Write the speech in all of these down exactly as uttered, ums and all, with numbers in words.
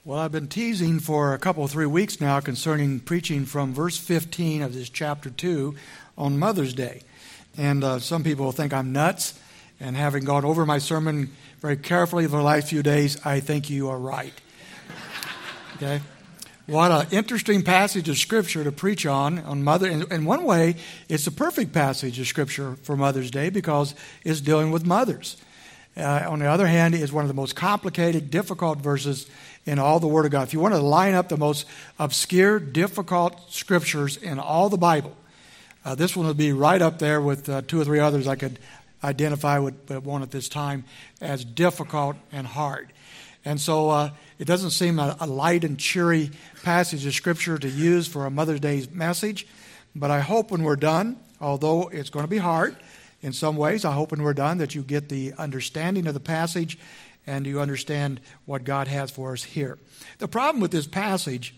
Well, I've been teasing for a couple, three weeks now concerning preaching from verse fifteen of this chapter two on Mother's Day. And uh, some people think I'm nuts, and having gone over my sermon very carefully for the last few days, I think you are right. Okay? What an interesting passage of Scripture to preach on, on Mother. In, in one way, it's a perfect passage of Scripture for Mother's Day because it's dealing with mothers. Uh, on the other hand, it's one of the most complicated, difficult verses in all the Word of God. If you want to line up the most obscure, difficult Scriptures in all the Bible, uh, this one would be right up there with uh, two or three others I could identify with, but one at this time as difficult and hard. And so uh, it doesn't seem a, a light and cheery passage of Scripture to use for a Mother's Day message, but I hope when we're done, although it's going to be hard in some ways, I hope when we're done that you get the understanding of the passage and you understand what God has for us here. The problem with this passage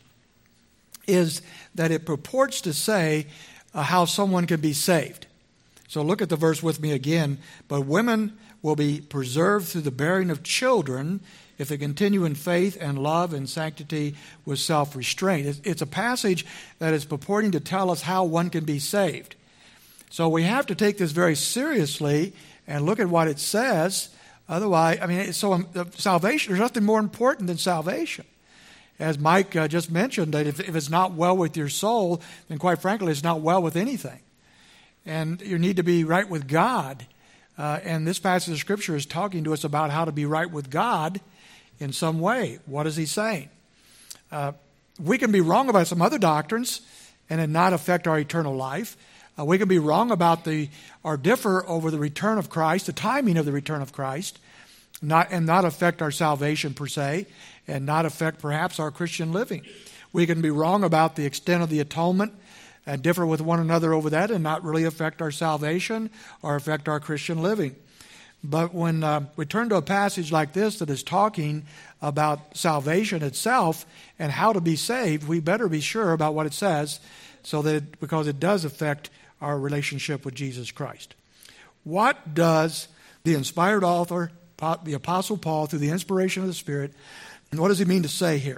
is that it purports to say uh, how someone can be saved. So look at the verse with me again. But women will be preserved through the bearing of children if they continue in faith and love and sanctity with self-restraint. It's a passage that is purporting to tell us how one can be saved. So we have to take this very seriously and look at what it says. Otherwise, I mean, so um, salvation, there's nothing more important than salvation. As Mike uh, just mentioned, that if, if it's not well with your soul, then quite frankly, it's not well with anything. And you need to be right with God. Uh, and this passage of Scripture is talking to us about how to be right with God in some way. What is he saying? Uh, we can be wrong about some other doctrines and it not affect our eternal life. Uh, we can be wrong about the, or differ over the return of Christ, the timing of the return of Christ, not and not affect our salvation per se, and not affect perhaps our Christian living. We can be wrong about the extent of the atonement and differ with one another over that and not really affect our salvation or affect our Christian living. But when uh, we turn to a passage like this that is talking about salvation itself and how to be saved, we better be sure about what it says, so that it, because it does affect our relationship with Jesus Christ. What does the inspired author, the Apostle Paul, through the inspiration of the Spirit, and what does he mean to say here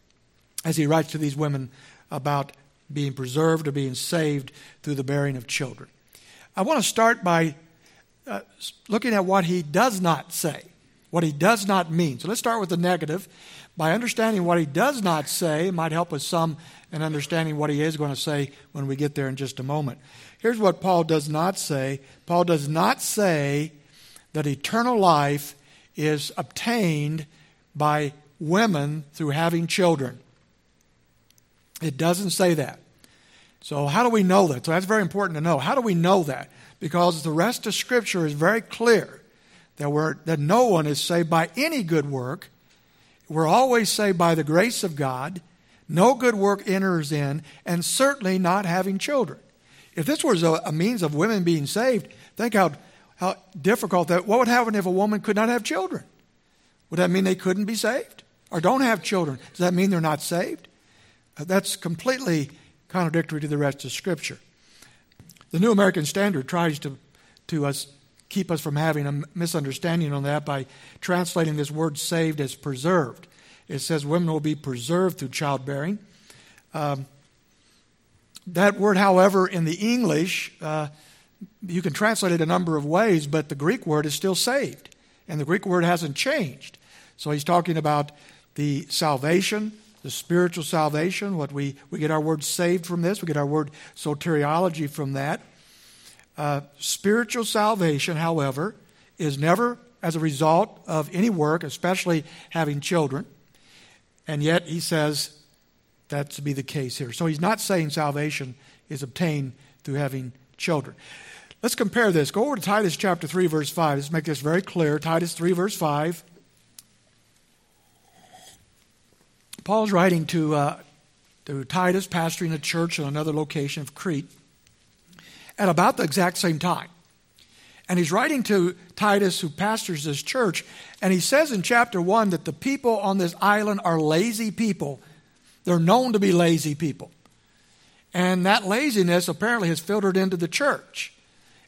as he writes to these women about being preserved or being saved through the bearing of children? I want to start by uh, looking at what he does not say, what he does not mean. So let's start with the negative. By understanding what he does not say, it might help us some in understanding what he is going to say when we get there in just a moment. Here's what Paul does not say. Paul does not say that eternal life is obtained by women through having children. It doesn't say that. So how do we know that? So that's very important to know. How do we know that? Because the rest of Scripture is very clear that we're, that no one is saved by any good work. We're always saved by the grace of God. No good work enters in, and certainly not having children. If this was a, a means of women being saved, think how, how difficult that, what would happen if a woman could not have children? Would that mean they couldn't be saved? Or don't have children? Does that mean they're not saved? Uh, that's completely contradictory to the rest of Scripture. The New American Standard tries to, to us, keep us from having a misunderstanding on that by translating this word saved as preserved. It says women will be preserved through childbearing. Um, that word, however, in the English, uh, you can translate it a number of ways, but the Greek word is still saved. And the Greek word hasn't changed. So he's talking about the salvation, the spiritual salvation. What we, we get our word saved from this. We get our word soteriology from that. Uh, spiritual salvation, however, is never as a result of any work, especially having children. And yet he says that to be the case here. So he's not saying salvation is obtained through having children. Let's compare this. Go over to Titus chapter three, verse five. Let's make this very clear. Titus three, verse five. Paul's writing to, uh, to Titus, pastoring a church in another location of Crete, at about the exact same time. And he's writing to Titus, who pastors this church, and he says in chapter one that the people on this island are lazy people. They're known to be lazy people. And that laziness apparently has filtered into the church.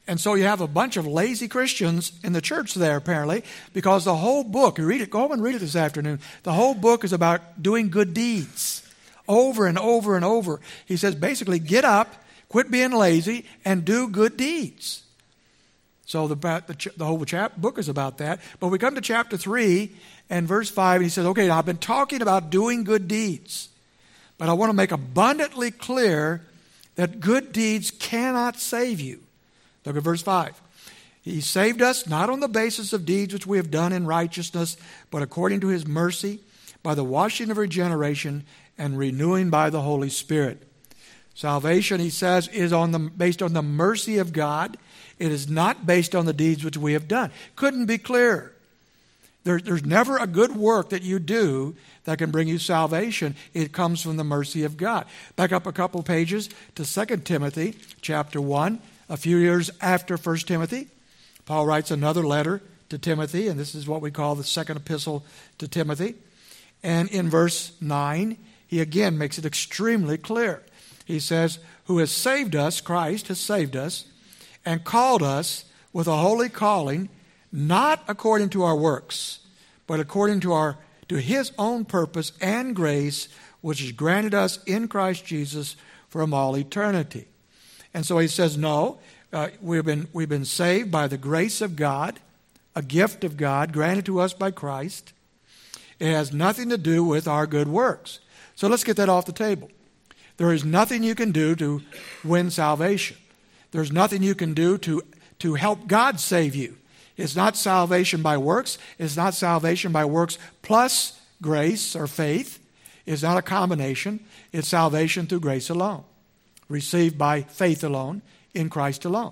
And so you have a bunch of lazy Christians in the church there, apparently, because the whole book, you read it, go home and read it this afternoon, the whole book is about doing good deeds over and over and over. He says, basically, get up, quit being lazy, and do good deeds. So the, the, the whole chap, book is about that. But we come to chapter three and verse five, and he says, okay, now I've been talking about doing good deeds, but I want to make abundantly clear that good deeds cannot save you. Look at verse five. He saved us not on the basis of deeds which we have done in righteousness, but according to his mercy, by the washing of regeneration and renewing by the Holy Spirit. Salvation, he says, is on the, based on the mercy of God. It is not based on the deeds which we have done. Couldn't be clearer. There, there's never a good work that you do that can bring you salvation. It comes from the mercy of God. Back up a couple pages to Second Timothy chapter one. A few years after First Timothy, Paul writes another letter to Timothy, and this is what we call the second epistle to Timothy. And in verse nine, he again makes it extremely clear. He says, who has saved us, Christ has saved us, and called us with a holy calling, not according to our works, but according to our to his own purpose and grace, which is granted us in Christ Jesus from all eternity. And so he says, no, uh, we've been we've been saved by the grace of God, a gift of God granted to us by Christ. It has nothing to do with our good works. So let's get that off the table. There is nothing you can do to win salvation. There's nothing you can do to, to help God save you. It's not salvation by works. It's not salvation by works plus grace or faith. It's not a combination. It's salvation through grace alone, received by faith alone, in Christ alone.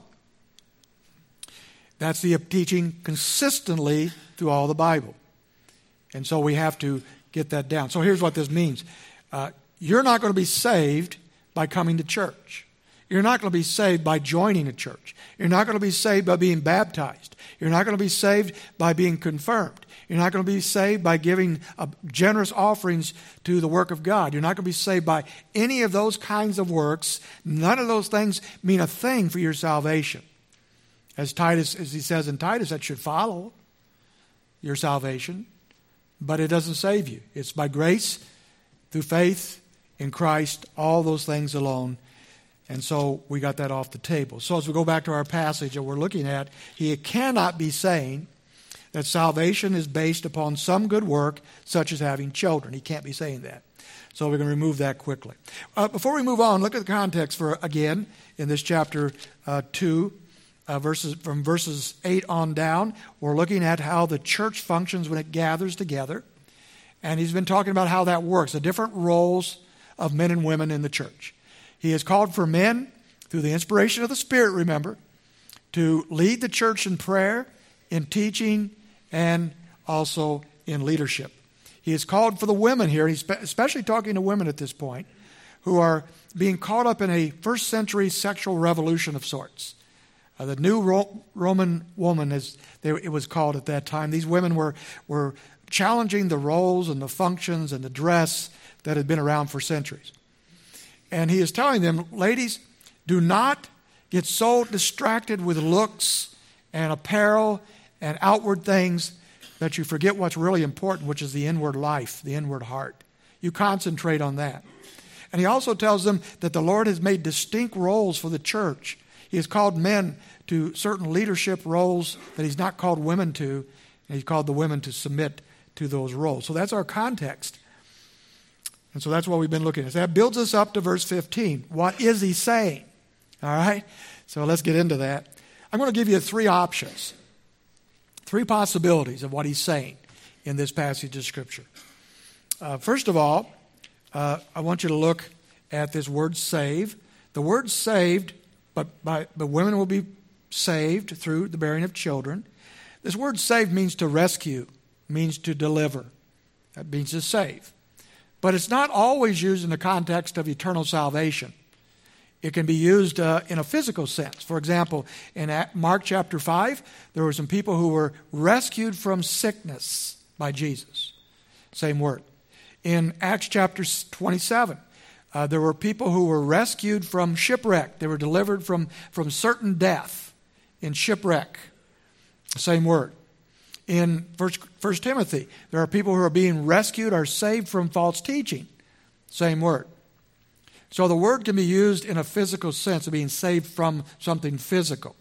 That's the teaching consistently through all the Bible. And so we have to get that down. So here's what this means. Uh, you're not going to be saved by coming to church. You're not going to be saved by joining a church. You're not going to be saved by being baptized. You're not going to be saved by being confirmed. You're not going to be saved by giving uh, generous offerings to the work of God. You're not going to be saved by any of those kinds of works. None of those things mean a thing for your salvation. As Titus, as he says in Titus, that should follow your salvation, but it doesn't save you. It's by grace, through faith in Christ, all those things alone. And so we got that off the table. So as we go back to our passage that we're looking at, he cannot be saying that salvation is based upon some good work, such as having children. He can't be saying that. So we're going to remove that quickly. Uh, before we move on, look at the context for, again, in this chapter uh, two, uh, verses from verses eight on down. We're looking at how the church functions when it gathers together. And he's been talking about how that works, the different roles of men and women in the church. He has called for men, through the inspiration of the Spirit, remember, to lead the church in prayer, in teaching, and also in leadership. He has called for the women here, he's especially talking to women at this point, who are being caught up in a first century sexual revolution of sorts. Uh, the new Ro- Roman woman, as they, it was called at that time, these women were, were challenging the roles and the functions and the dress that had been around for centuries. And he is telling them, ladies, do not get so distracted with looks and apparel and outward things that you forget what's really important, which is the inward life, the inward heart. You concentrate on that. And he also tells them that the Lord has made distinct roles for the church. He has called men to certain leadership roles that he's not called women to, and he's called the women to submit to those roles. So that's our context. And so that's what we've been looking at. So that builds us up to verse fifteen. What is he saying? All right? So let's get into that. I'm going to give you three options, three possibilities of what he's saying in this passage of Scripture. Uh, first of all, uh, I want you to look at this word save. The word saved, but, by, but women will be saved through the bearing of children. This word saved means to rescue, means to deliver. That means to save. But it's not always used in the context of eternal salvation. It can be used uh, in a physical sense. For example, in Mark chapter five, there were some people who were rescued from sickness by Jesus. Same word. In Acts chapter twenty-seven, uh, there were people who were rescued from shipwreck. They were delivered from, from certain death in shipwreck, same word. In First Timothy, there are people who are being rescued or saved from false teaching, same word. So the word can be used in a physical sense of being saved from something physical.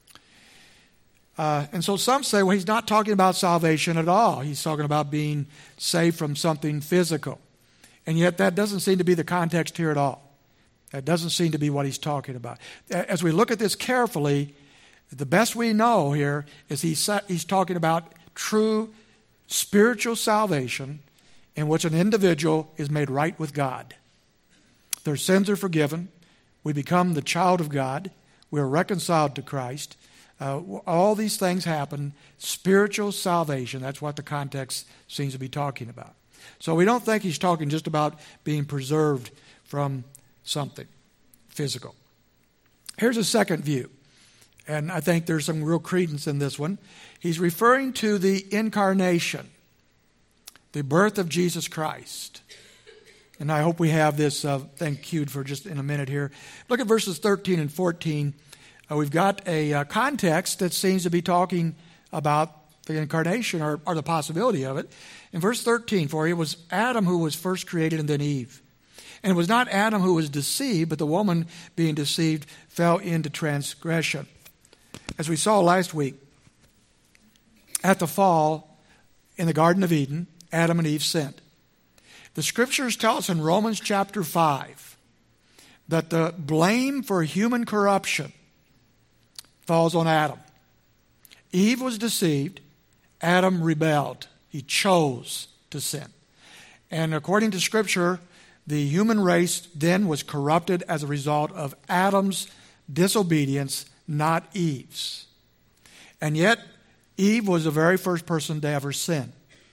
Uh, and so some say, well, he's not talking about salvation at all. He's talking about being saved from something physical. And yet that doesn't seem to be the context here at all. That doesn't seem to be what he's talking about. As we look at this carefully, the best we know here is he's, he's talking about true spiritual salvation in which an individual is made right with God. Their sins are forgiven. We become the child of God. We are reconciled to Christ. Uh, all these things happen. Spiritual salvation, that's what the context seems to be talking about. So we don't think he's talking just about being preserved from something physical. Here's a second view, and I think there's some real credence in this one. He's referring to the incarnation, the birth of Jesus Christ. And I hope we have this uh, thing queued for just in a minute here. Look at verses thirteen and fourteen. Uh, we've got a uh, context that seems to be talking about the incarnation or, or the possibility of it. In verse thirteen, for it was Adam who was first created and then Eve. And it was not Adam who was deceived, but the woman being deceived fell into transgression. As we saw last week, at the fall in the Garden of Eden, Adam and Eve sinned. The scriptures tell us in Romans chapter five that the blame for human corruption falls on Adam. Eve was deceived. Adam rebelled. He chose to sin. And according to Scripture, the human race then was corrupted as a result of Adam's disobedience, not Eve's. And yet, Eve was the very first person to ever sin.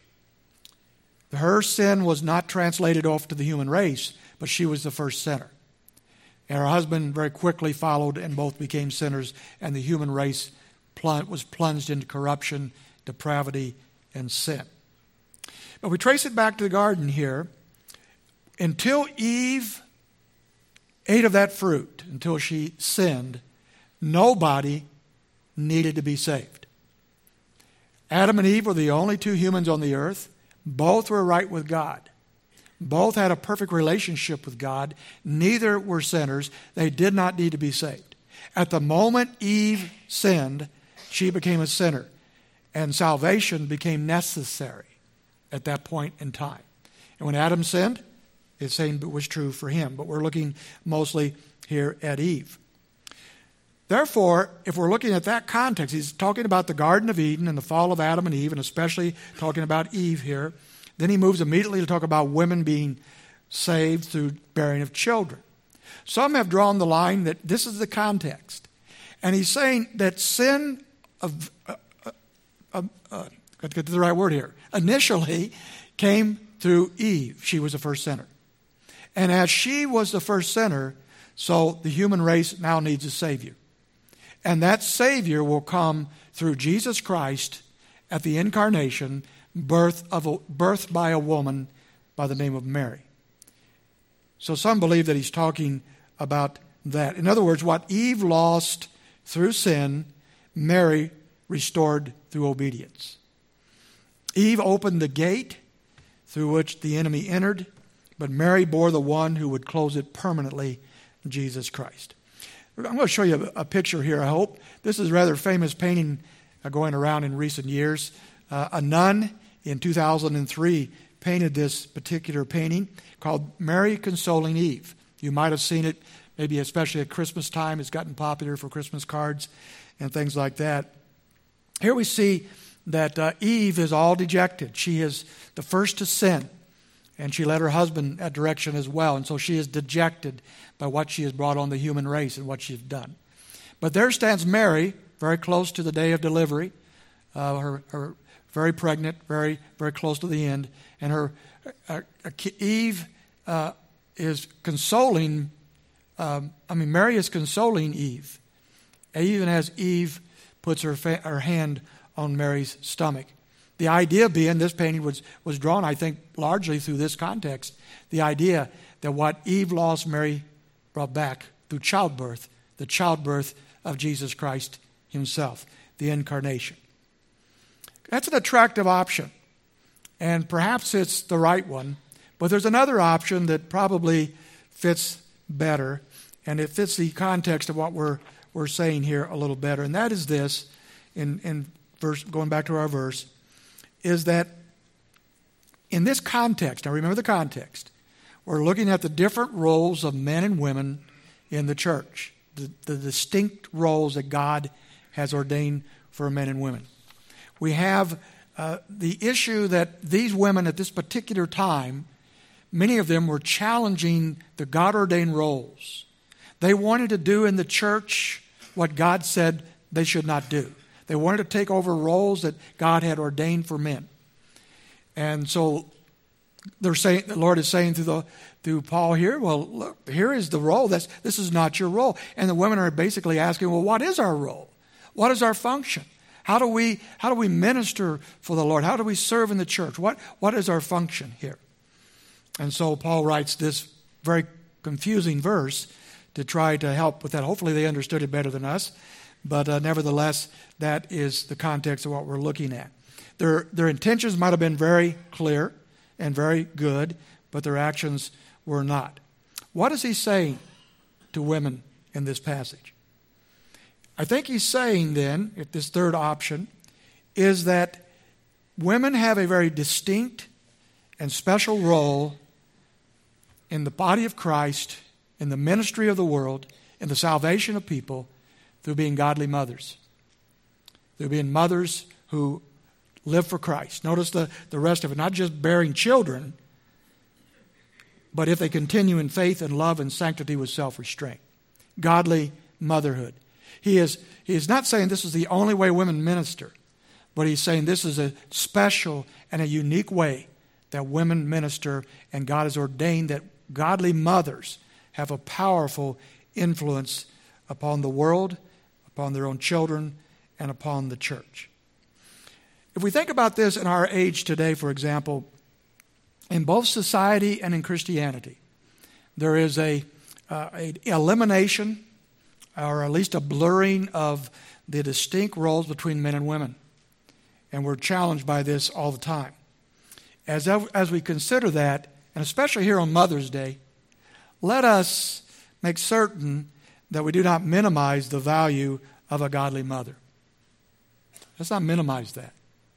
Her sin was not translated off to the human race, but she was the first sinner. And her husband very quickly followed, and both became sinners, and the human race was plunged into corruption, depravity, and sin. But we trace it back to the garden here. Until Eve ate of that fruit, until she sinned, nobody needed to be saved. Adam and Eve were the only two humans on the earth. Both were right with God. Both had a perfect relationship with God. Neither were sinners. They did not need to be saved. At the moment Eve sinned, she became a sinner. And salvation became necessary at that point in time. And when Adam sinned, the same was true for him. But we're looking mostly here at Eve. Therefore, if we're looking at that context, he's talking about the Garden of Eden and the fall of Adam and Eve, and especially talking about Eve here. Then he moves immediately to talk about women being saved through bearing of children. Some have drawn the line that this is the context. And he's saying that sin of, uh, uh, uh, got to get to the right word here, initially came through Eve. She was the first sinner. And as she was the first sinner, so the human race now needs a Savior. And that Savior will come through Jesus Christ at the incarnation, birth of a, birth by a woman by the name of Mary. So some believe that he's talking about that. In other words, what Eve lost through sin, Mary restored through obedience. Eve opened the gate through which the enemy entered, but Mary bore the one who would close it permanently, Jesus Christ. I'm going to show you a, a picture here, I hope. This is a rather famous painting uh, going around in recent years. Uh, a nun in two thousand three painted this particular painting called Mary Consoling Eve. You might have seen it, maybe especially at Christmas time. It's gotten popular for Christmas cards and things like that. Here we see that uh, Eve is all dejected. She is the first to sin, and she led her husband that direction as well. And so she is dejected by what she has brought on the human race and what she's done. But there stands Mary, very close to the day of delivery, uh, her, her very pregnant, very, very close to the end. And her uh, uh, Eve uh, is consoling, um, I mean, Mary is consoling Eve, even as Eve puts her, fa- her hand on Mary's stomach. The idea being, this painting was, was drawn, I think, largely through this context. The idea that what Eve lost, Mary brought back through childbirth, the childbirth of Jesus Christ himself, the incarnation. That's an attractive option, and perhaps it's the right one, but there's another option that probably fits better, and it fits the context of what we're we're saying here a little better, and that is this, in, in verse, going back to our verse, is that in this context, now remember the context, we're looking at the different roles of men and women in the church, the, the distinct roles that God has ordained for men and women. We have uh, the issue that these women at this particular time, many of them were challenging the God-ordained roles. They wanted to do in the church what God said they should not do. They wanted to take over roles that God had ordained for men. And so they're saying, the Lord is saying through the through Paul here, well, look, here is the role. That's, this is not your role. And the women are basically asking, well, what is our role? What is our function? How do we how do we minister for the Lord? How do we serve in the church? What what is our function here? And so Paul writes this very confusing verse to try to help with that. Hopefully they understood it better than us, but uh, nevertheless, that is the context of what we're looking at. Their their intentions might have been very clear and very good, but their actions were not. What is he saying to women in this passage? I think he's saying then, if this third option, is that women have a very distinct and special role in the body of Christ, in the ministry of the world, in the salvation of people, through being godly mothers. Through being mothers who live for Christ. Notice the, the rest of it, not just bearing children, but if they continue in faith and love and sanctity with self-restraint. Godly motherhood. He is, he is not saying this is the only way women minister, but he's saying this is a special and a unique way that women minister, and God has ordained that godly mothers have a powerful influence upon the world, upon their own children, and upon the church. If we think about this in our age today, for example, in both society and in Christianity, there is a, uh, a elimination, or at least a blurring of the distinct roles between men and women. And we're challenged by this all the time. As, as we consider that, and especially here on Mother's Day, let us make certain that we do not minimize the value of a godly mother. Let's not minimize that.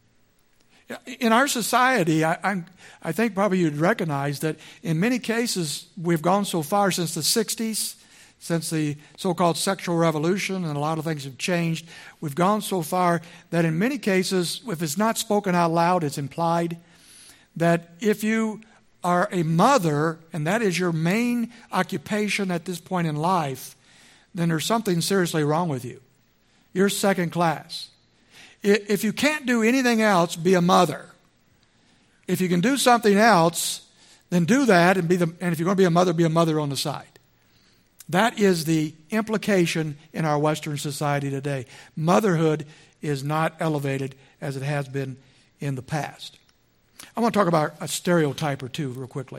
In our society, I, I'm, I think probably you'd recognize that in many cases we've gone so far since the sixties, since the so-called sexual revolution, and a lot of things have changed. We've gone so far that in many cases, if it's not spoken out loud, it's implied that if you are a mother, and that is your main occupation at this point in life, then there's something seriously wrong with you. You're second class. If you can't do anything else, be a mother. If you can do something else, then do that, and be the, and if you're going to be a mother, be a mother on the side. That is the implication in our Western society today. Motherhood is not elevated as it has been in the past. I want to talk about a stereotype or two real quickly.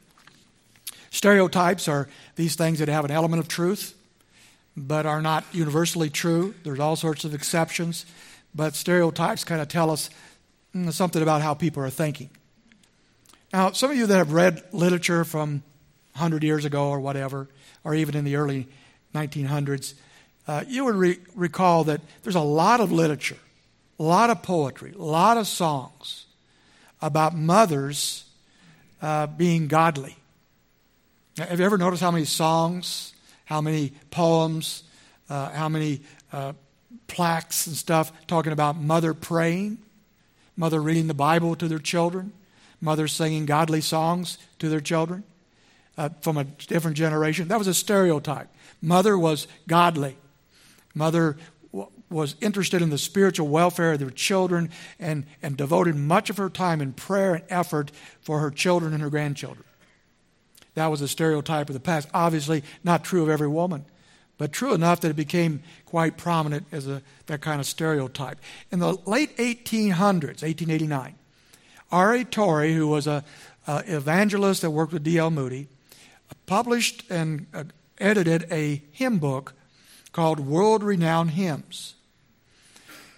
Stereotypes are these things that have an element of truth, but are not universally true. There's all sorts of exceptions, but stereotypes kind of tell us mm, something about how people are thinking. Now, some of you that have read literature from one hundred years ago or whatever, or even in the early nineteen hundreds, uh, you would re- recall that there's a lot of literature, a lot of poetry, a lot of songs about mothers uh, being godly. Have you ever noticed how many songs, how many poems, uh, how many uh, plaques and stuff talking about mother praying, mother reading the Bible to their children, mother singing godly songs to their children uh, from a different generation? That was a stereotype. Mother was godly. Mother w- was interested in the spiritual welfare of their children and, and devoted much of her time in prayer and effort for her children and her grandchildren. That was a stereotype of the past. Obviously not true of every woman, but true enough that it became quite prominent as a that kind of stereotype. In the late eighteen hundreds, eighteen eighty-nine, R A Torrey, who was an evangelist that worked with D L Moody, published and uh, edited a hymn book called World Renowned Hymns.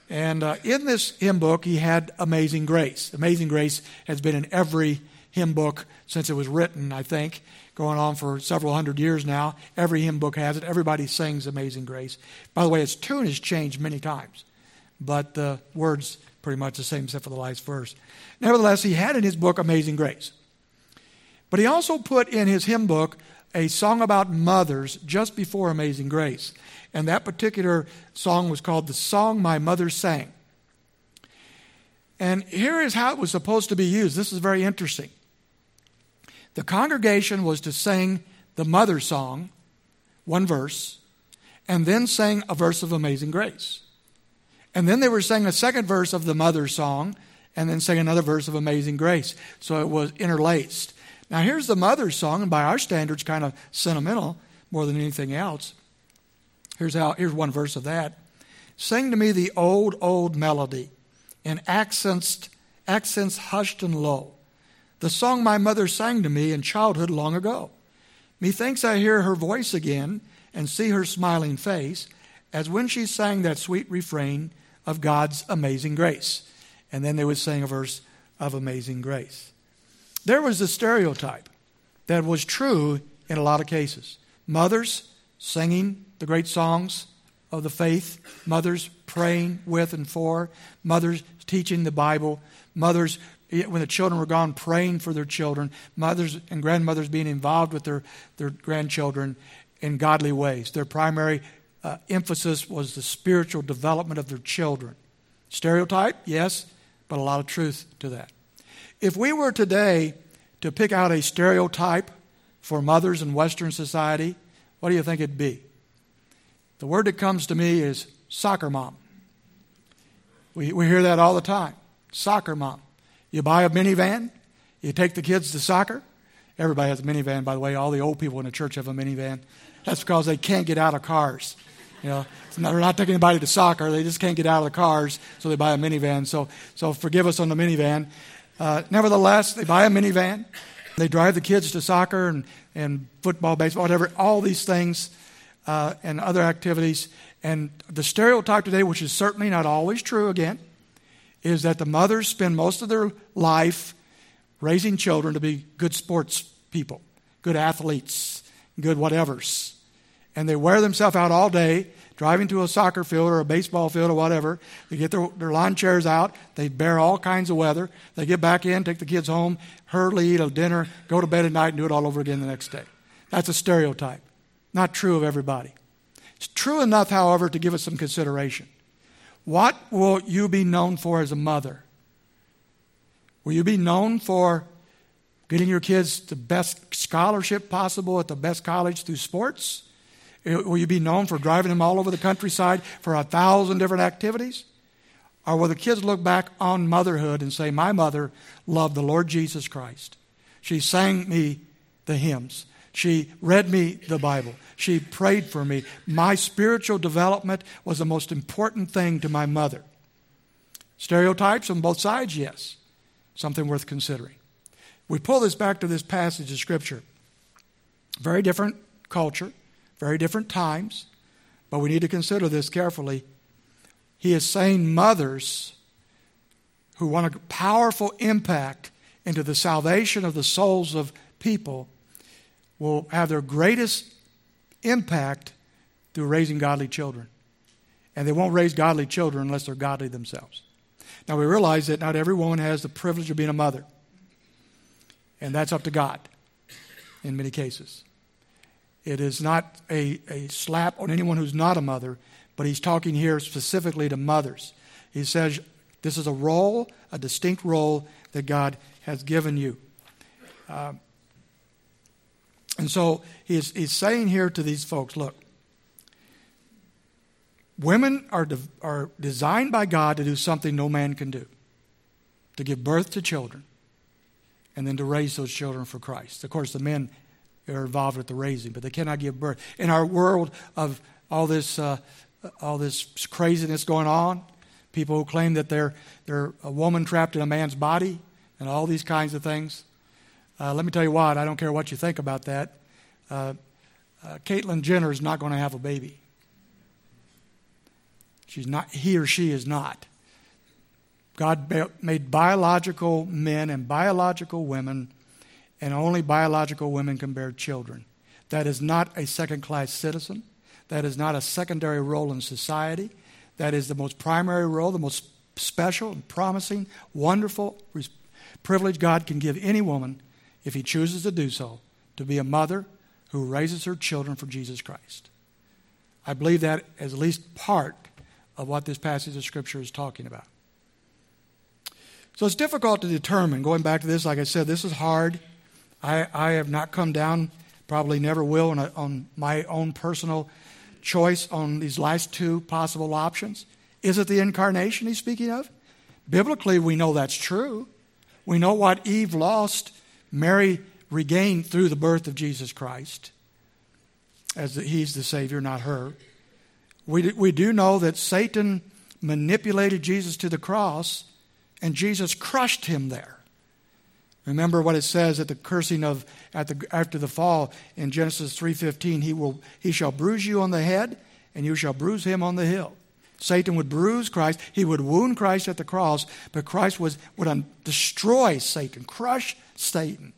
And uh, in this hymn book, he had Amazing Grace. Amazing Grace has been in every hymn book since it was written, I think, going on for several hundred years now. Every hymn book has it. Everybody sings Amazing Grace. By the way, its tune has changed many times, but the words pretty much the same except for the last verse. Nevertheless, he had in his book Amazing Grace. But he also put in his hymn book a song about mothers just before Amazing Grace. And that particular song was called The Song My Mother Sang. And here is how it was supposed to be used. This is very interesting. The congregation was to sing the mother song, one verse, and then sing a verse of Amazing Grace. And then they were singing a second verse of the mother song, and then sing another verse of Amazing Grace. So it was interlaced. Now here's the mother song, and by our standards kind of sentimental more than anything else. Here's how. Here's one verse of that. Sing to me the old, old melody in accents, accents hushed and low. The song my mother sang to me in childhood long ago. Methinks I hear her voice again and see her smiling face as when she sang that sweet refrain of God's amazing grace. And then they would sing a verse of Amazing Grace. There was a stereotype that was true in a lot of cases. Mothers singing the great songs of the faith, mothers praying with and for, mothers teaching the Bible, mothers, when the children were gone, praying for their children, mothers and grandmothers being involved with their, their grandchildren in godly ways. Their primary uh, emphasis was the spiritual development of their children. Stereotype, yes, but a lot of truth to that. If we were today to pick out a stereotype for mothers in Western society, what do you think it'd be? The word that comes to me is soccer mom. We, we hear that all the time. Soccer mom. You buy a minivan, you take the kids to soccer. Everybody has a minivan, by the way. All the old people in the church have a minivan. That's because they can't get out of cars. You know, not, they're not taking anybody to soccer. They just can't get out of the cars, so they buy a minivan. So, so forgive us on the minivan. Uh, nevertheless, they buy a minivan. They drive the kids to soccer and, and football, baseball, whatever, all these things uh, and other activities. And the stereotype today, which is certainly not always true again, is that the mothers spend most of their life raising children to be good sports people, good athletes, good whatevers. And they wear themselves out all day, driving to a soccer field or a baseball field or whatever. They get their, their lawn chairs out. They bear all kinds of weather. They get back in, take the kids home, hurriedly eat a dinner, go to bed at night, and do it all over again the next day. That's a stereotype. Not true of everybody. It's true enough, however, to give it some consideration. What will you be known for as a mother? Will you be known for getting your kids the best scholarship possible at the best college through sports? Will you be known for driving them all over the countryside for a thousand different activities? Or will the kids look back on motherhood and say, my mother loved the Lord Jesus Christ. She sang me the hymns. She read me the Bible. She prayed for me. My spiritual development was the most important thing to my mother. Stereotypes on both sides, yes. Something worth considering. We pull this back to this passage of Scripture. Very different culture, very different times, but we need to consider this carefully. He is saying mothers who want a powerful impact into the salvation of the souls of people will have their greatest impact through raising godly children. And they won't raise godly children unless they're godly themselves. Now we realize that not every woman has the privilege of being a mother. And that's up to God in many cases. It is not a, a slap on anyone who's not a mother, but he's talking here specifically to mothers. He says this is a role, a distinct role that God has given you. Uh, and so he's, he's saying here to these folks, look, women are, de- are designed by God to do something no man can do, to give birth to children and then to raise those children for Christ. Of course, the men are involved with the raising, but they cannot give birth. In our world of all this uh, all this craziness going on, people who claim that they're, they're a woman trapped in a man's body and all these kinds of things, uh, let me tell you what, I don't care what you think about that. Uh, uh, Caitlyn Jenner is not going to have a baby. She's not, he or she is not. God made biological men and biological women, and only biological women can bear children. That is not a second-class citizen. That is not a secondary role in society. That is the most primary role, the most special and promising, wonderful privilege God can give any woman, if he chooses to do so, to be a mother who raises her children for Jesus Christ. I believe that is at least part of what this passage of Scripture is talking about. So it's difficult to determine. Going back to this, like I said, this is hard. I, I have not come down, probably never will, on, a, on my own personal choice on these last two possible options. Is it the incarnation he's speaking of? Biblically, we know that's true. We know what Eve lost, Mary regained through the birth of Jesus Christ, as the, he's the Savior, not her. We, we do know that Satan manipulated Jesus to the cross, and Jesus crushed him there. Remember what it says at the cursing of at the after the fall in Genesis three fifteen. He will he shall bruise you on the head, and you shall bruise him on the heel. Satan would bruise Christ. He would wound Christ at the cross, but Christ was would un, destroy Satan, crush Satan.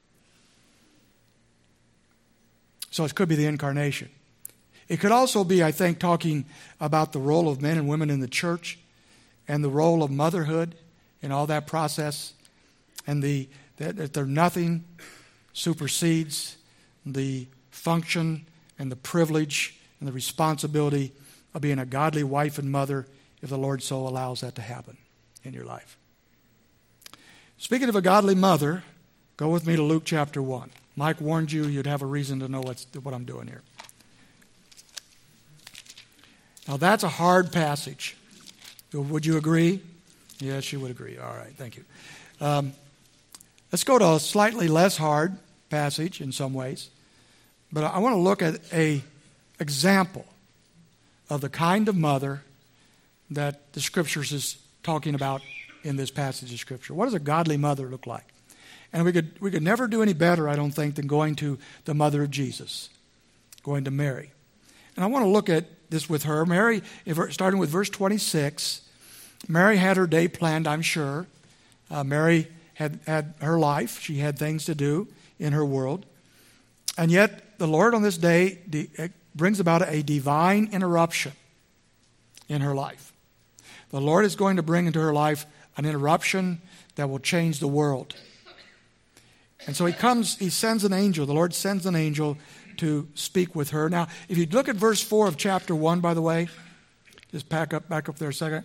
So it could be the incarnation. It could also be, I think, talking about the role of men and women in the church and the role of motherhood in all that process, and the that, that there nothing supersedes the function and the privilege and the responsibility of being a godly wife and mother if the Lord so allows that to happen in your life. Speaking of a godly mother, go with me to Luke chapter one. Mike warned you you'd have a reason to know what's, what I'm doing here. Now that's a hard passage. Would you agree? Yes, you would agree. All right, thank you. Um, let's go to a slightly less hard passage in some ways. But I want to look at an example of the kind of mother that the Scriptures is talking about in this passage of Scripture. What does a godly mother look like? And we could we could never do any better, I don't think, than going to the mother of Jesus, going to Mary. And I want to look at this with her. Mary, starting with verse twenty-six, Mary had her day planned, I'm sure. Uh, Mary had, had her life. She had things to do in her world. And yet, the Lord on this day de- brings about a divine interruption in her life. The Lord is going to bring into her life an interruption that will change the world. And so he comes, he sends an angel. The Lord sends an angel to speak with her. Now, if you look at verse four of chapter one, by the way, just back up, back up there a second.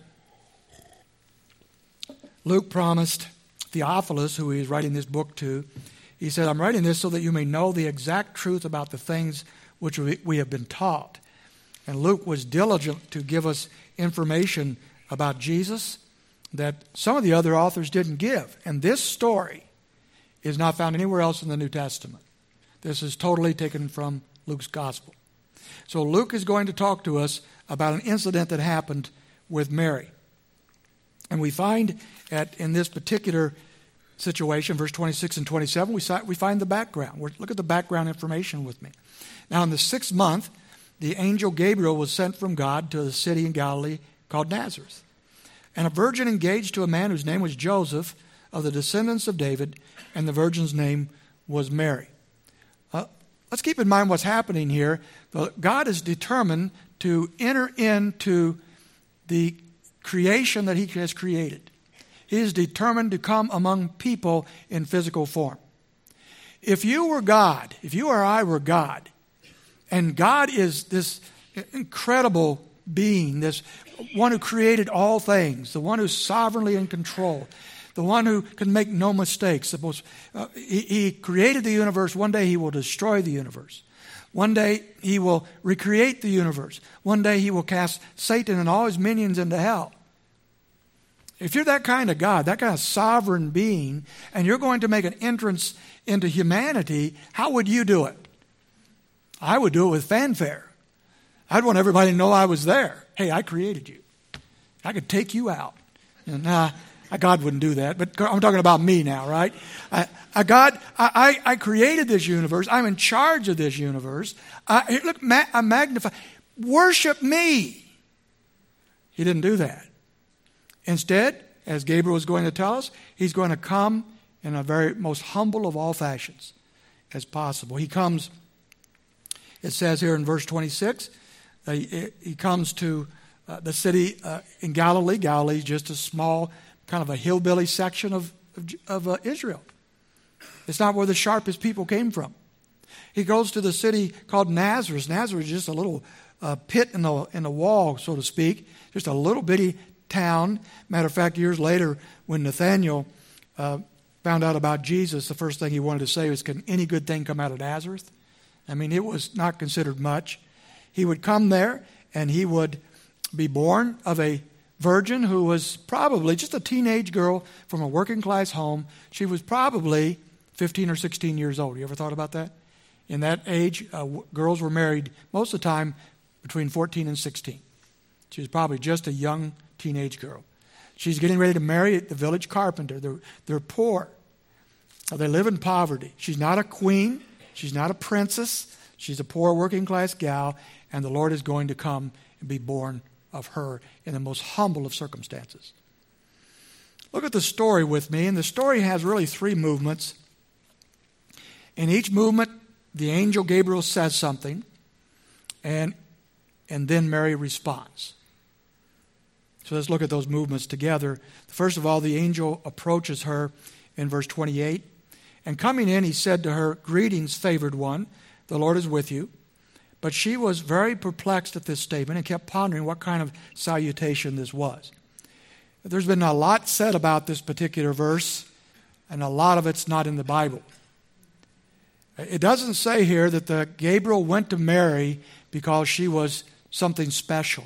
Luke promised Theophilus, who he is writing this book to, he said, I'm writing this so that you may know the exact truth about the things which we have been taught. And Luke was diligent to give us information about Jesus that some of the other authors didn't give. And this story is not found anywhere else in the New Testament. This is totally taken from Luke's gospel. So Luke is going to talk to us about an incident that happened with Mary. And we find at in this particular situation, verse twenty-six and twenty-seven, we, saw, we find the background. We're, look at the background information with me. Now, in the sixth month, the angel Gabriel was sent from God to a city in Galilee called Nazareth. And a virgin engaged to a man whose name was Joseph, of the descendants of David, and the virgin's name was Mary. Uh, let's keep in mind what's happening here. God is determined to enter into the creation that he has created. He is determined to come among people in physical form. If you were God, if you or I were God, and God is this incredible being, this one who created all things, the one who's sovereignly in control, the one who can make no mistakes. Suppose, uh, he, he created the universe. One day he will destroy the universe. One day he will recreate the universe. One day he will cast Satan and all his minions into hell. If you're that kind of God, that kind of sovereign being, and you're going to make an entrance into humanity, how would you do it? I would do it with fanfare. I'd want everybody to know I was there. Hey, I created you. I could take you out. And, uh, God wouldn't do that, but I'm talking about me now, right? I, I, God, I, I created this universe. I'm in charge of this universe. I, look, ma- I magnify. Worship me. He didn't do that. Instead, as Gabriel is going to tell us, he's going to come in a very most humble of all fashions as possible. He comes, it says here in verse twenty-six, uh, he, he comes to uh, the city uh, in Galilee. Galilee is just a small, kind of a hillbilly section of, of, of uh, Israel. It's not where the sharpest people came from. He goes to the city called Nazareth. Nazareth is just a little uh, pit in the, in the wall, so to speak, just a little bitty town. Matter of fact, years later, when Nathanael uh, found out about Jesus, the first thing he wanted to say was, can any good thing come out of Nazareth? I mean, it was not considered much. He would come there, and he would be born of a virgin who was probably just a teenage girl from a working-class home. She was probably fifteen or sixteen years old. You ever thought about that? In that age, uh, w- girls were married most of the time between fourteen and sixteen. She was probably just a young teenage girl. She's getting ready to marry the village carpenter. They're, they're poor. They live in poverty. She's not a queen. She's not a princess. She's a poor working class gal, and the Lord is going to come and be born of her in the most humble of circumstances. Look at the story with me, and the story has really three movements. In each movement, the angel Gabriel says something, and, and then Mary responds. So let's look at those movements together. First of all, the angel approaches her in verse twenty-eight. And coming in, he said to her, "Greetings, favored one, the Lord is with you." But she was very perplexed at this statement and kept pondering what kind of salutation this was. There's been a lot said about this particular verse, and a lot of it's not in the Bible. It doesn't say here that the Gabriel went to Mary because she was something special,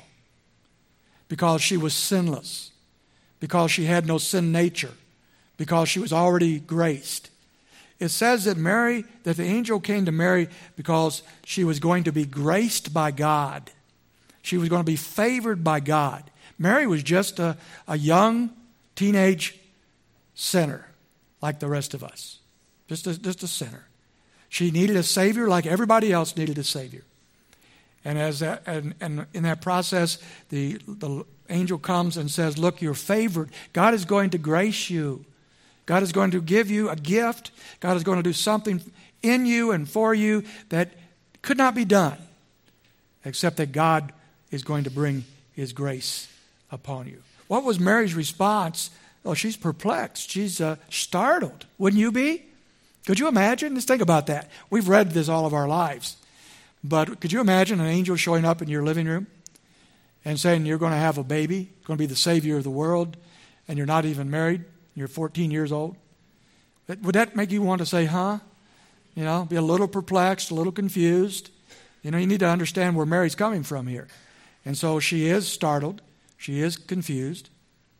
because she was sinless, because she had no sin nature, because she was already graced. It says that Mary, that the angel came to Mary because she was going to be graced by God. She was going to be favored by God. Mary was just a, a young teenage sinner like the rest of us. Just a, just a sinner. She needed a Savior like everybody else needed a Savior. And as that, and, and in that process, the, the angel comes and says, look, you're favored. God is going to grace you. God is going to give you a gift. God is going to do something in you and for you that could not be done, except that God is going to bring His grace upon you. What was Mary's response? Oh, she's perplexed. She's uh, startled. Wouldn't you be? Could you imagine? Just think about that. We've read this all of our lives. But could you imagine an angel showing up in your living room and saying you're going to have a baby, going to be the Savior of the world, and you're not even married? You're fourteen years old. Would that make you want to say, huh? You know, be a little perplexed, a little confused. You know, you need to understand where Mary's coming from here. And so she is startled. She is confused.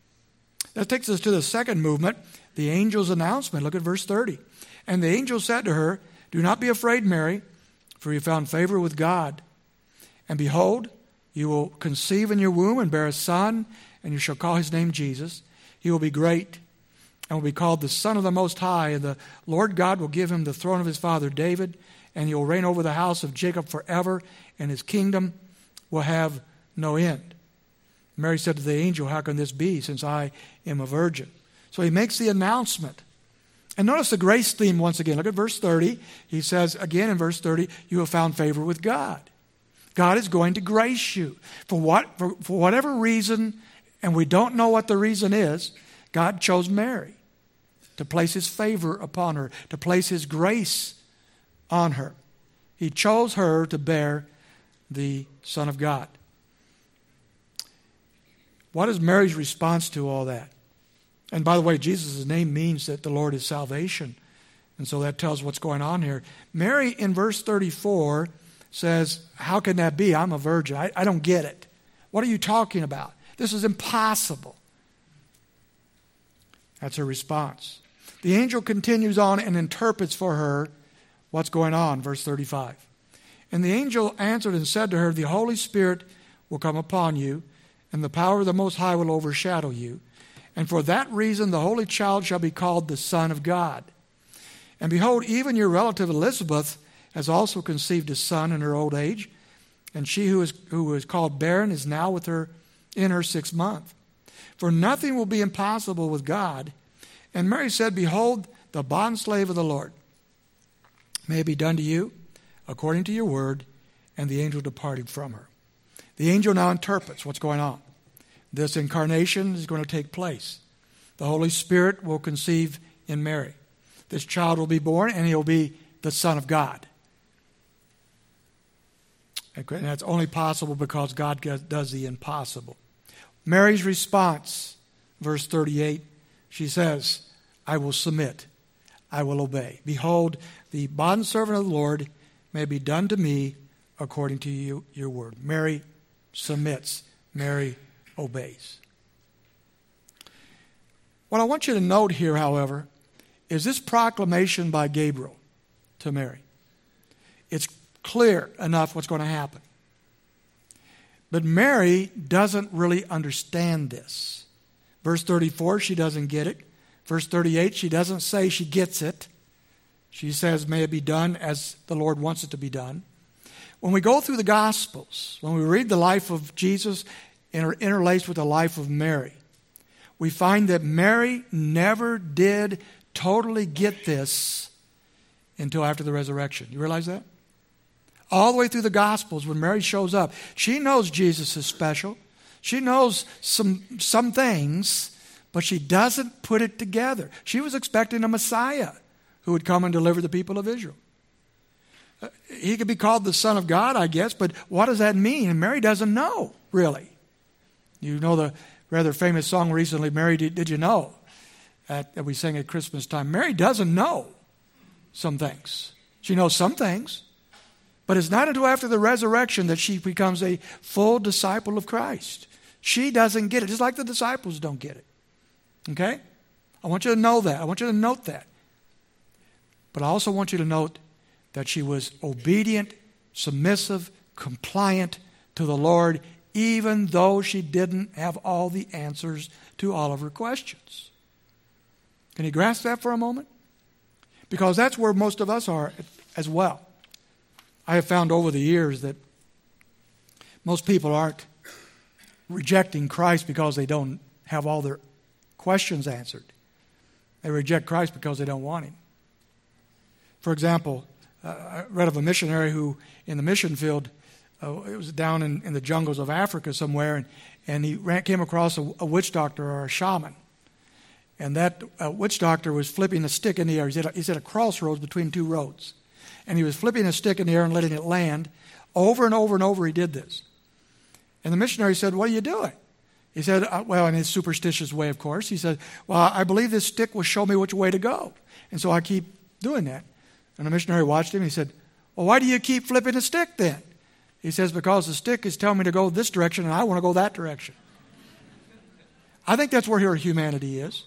That takes us to the second movement, the angel's announcement. Look at verse thirty. And the angel said to her, "Do not be afraid, Mary, for you found favor with God. And behold, you will conceive in your womb and bear a son, and you shall call his name Jesus. He will be great and will be called the Son of the Most High. And the Lord God will give him the throne of his father David, and he will reign over the house of Jacob forever, and his kingdom will have no end." Mary said to the angel, "How can this be, since I am a virgin?" So he makes the announcement. And notice the grace theme once again. Look at verse thirty. He says again in verse thirty, you have found favor with God. God is going to grace you. For what for, for whatever reason, and we don't know what the reason is, God chose Mary to place his favor upon her, to place his grace on her. He chose her to bear the Son of God. What is Mary's response to all that? And by the way, Jesus' name means that the Lord is salvation. And so that tells what's going on here. Mary in verse thirty-four says, how can that be? I'm a virgin. I, I don't get it. What are you talking about? This is impossible. That's her response. The angel continues on and interprets for her what's going on. Verse thirty-five. And the angel answered and said to her, the Holy Spirit will come upon you, and the power of the Most High will overshadow you. And for that reason, the Holy Child shall be called the Son of God. And behold, even your relative Elizabeth has also conceived a son in her old age. And she who is, who is called barren is now with her in her sixth month. For nothing will be impossible with God. And Mary said, Behold, the bondslave of the Lord. May it be done to you according to your word. And the angel departed from her. The angel now interprets what's going on. This incarnation is going to take place. The Holy Spirit will conceive in Mary. This child will be born, and he'll be the Son of God. And that's only possible because God does the impossible. Mary's response, verse thirty-eight, she says, I will submit, I will obey. Behold, the bondservant of the Lord, may it be done to me according to you, your word. Mary submits. Mary obeys. What I want you to note here, however, is this proclamation by Gabriel to Mary. It's clear enough what's going to happen. But Mary doesn't really understand this. Verse thirty-four, she doesn't get it. Verse thirty-eight, she doesn't say she gets it. She says, may it be done as the Lord wants it to be done. When we go through the Gospels, when we read the life of Jesus inter- interlaced with the life of Mary, we find that Mary never did totally get this until after the resurrection. You realize that? All the way through the Gospels, when Mary shows up, she knows Jesus is special. She knows some, some things, but she doesn't put it together. She was expecting a Messiah who would come and deliver the people of Israel. He could be called the Son of God, I guess, but what does that mean? And Mary doesn't know, really. You know the rather famous song recently, Mary, Did, did You Know? At, that we sing at Christmas time. Mary doesn't know some things. She knows some things, but it's not until after the resurrection that she becomes a full disciple of Christ. She doesn't get it, just like the disciples don't get it. Okay? I want you to know that. I want you to note that. But I also want you to note that she was obedient, submissive, compliant to the Lord, even though she didn't have all the answers to all of her questions. Can you grasp that for a moment? Because that's where most of us are as well. I have found over the years that most people aren't rejecting Christ because they don't have all their questions answered. They reject Christ because they don't want Him. For example, uh, I read of a missionary who, in the mission field, uh, it was down in, in the jungles of Africa somewhere, and, and he ran, came across a, a witch doctor or a shaman. And that uh, witch doctor was flipping a stick in the air. He's at, a, he's at a crossroads between two roads. And he was flipping a stick in the air and letting it land. Over and over and over he did this. And the missionary said, what are you doing? He said, uh, well, in his superstitious way, of course, he said, well, I believe this stick will show me which way to go. And so I keep doing that. And the missionary watched him. He said, well, why do you keep flipping the stick then? He says, because the stick is telling me to go this direction and I want to go that direction. I think that's where humanity is.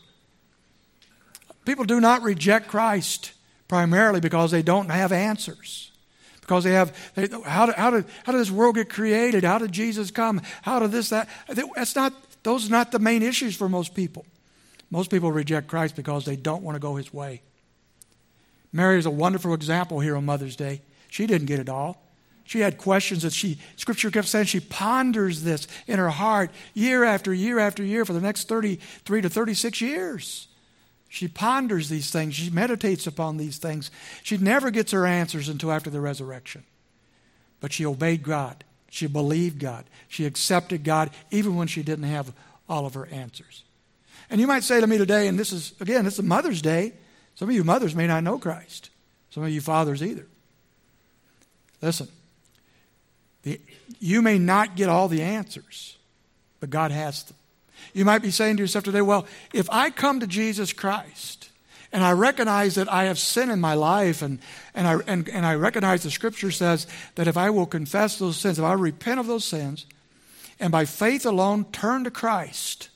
People do not reject Christ primarily because they don't have answers. Because they have, they, how, did, how, did, how did this world get created? How did Jesus come? How did this, that? That's not, those are not the main issues for most people. Most people reject Christ because they don't want to go His way. Mary is a wonderful example here on Mother's Day. She didn't get it all. She had questions that she, Scripture kept saying, she ponders this in her heart year after year after year for the next thirty-three to thirty-six years. She ponders these things. She meditates upon these things. She never gets her answers until after the resurrection. But she obeyed God. She believed God. She accepted God even when she didn't have all of her answers. And you might say to me today, and this is, again, this is Mother's Day. Some of you mothers may not know Christ. Some of you fathers either. Listen, the, you may not get all the answers, but God has them. You might be saying to yourself today, well, if I come to Jesus Christ and I recognize that I have sin in my life and, and, I, and, and I recognize the Scripture says that if I will confess those sins, if I repent of those sins and by faith alone turn to Christ,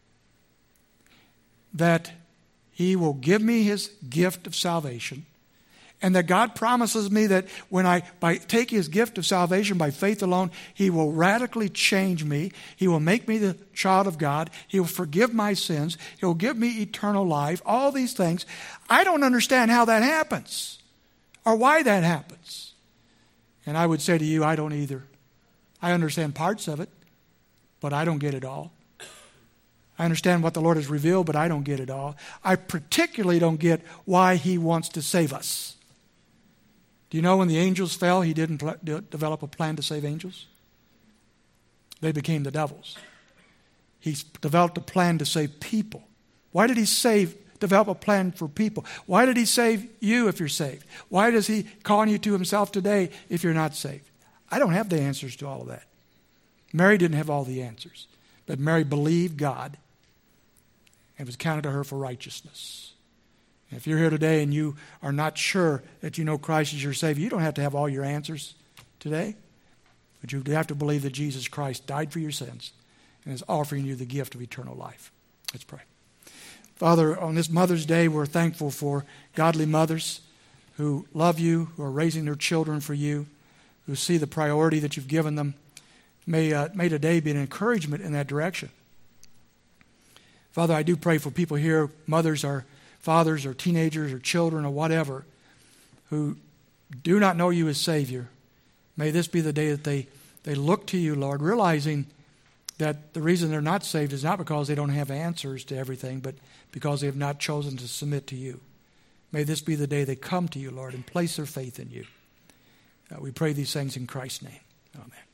that He will give me His gift of salvation, and that God promises me that when I by take His gift of salvation by faith alone, He will radically change me. He will make me the child of God. He will forgive my sins. He will give me eternal life. All these things. I don't understand how that happens or why that happens. And I would say to you, I don't either. I understand parts of it, but I don't get it all. I understand what the Lord has revealed, but I don't get it all. I particularly don't get why he wants to save us. Do you know when the angels fell, he didn't pl- de- develop a plan to save angels? They became the devils. He developed a plan to save people. Why did he save, develop a plan for people? Why did he save you if you're saved? Why does he call you to himself today if you're not saved? I don't have the answers to all of that. Mary didn't have all the answers. But Mary believed God and it was counted to her for righteousness. And if you're here today and you are not sure that you know Christ as your Savior, you don't have to have all your answers today. But you have to believe that Jesus Christ died for your sins and is offering you the gift of eternal life. Let's pray. Father, on this Mother's Day, we're thankful for godly mothers who love you, who are raising their children for you, who see the priority that you've given them. May, uh, may today be an encouragement in that direction. Father, I do pray for people here, mothers or fathers or teenagers or children or whatever, who do not know you as Savior. May this be the day that they, they look to you, Lord, realizing that the reason they're not saved is not because they don't have answers to everything, but because they have not chosen to submit to you. May this be the day they come to you, Lord, and place their faith in you. Uh, we pray these things in Christ's name. Amen.